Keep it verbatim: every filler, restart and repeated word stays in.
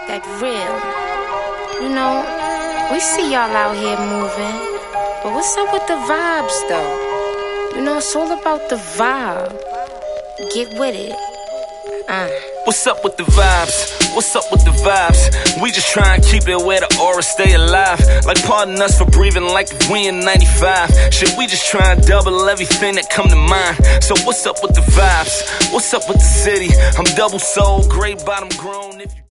that real. You know, we see y'all out here moving, but what's up with the vibes though? You know, it's all about the vibe. Get with it. Uh. What's up with the vibes? What's up with the vibes? We just try and keep it where the aura stay alive. Like pardon us for breathing like we in ninety-five. Shit, we just try and double everything that come to mind. So what's up with the vibes? What's up with the city? I'm double soul, gray bottom grown. If you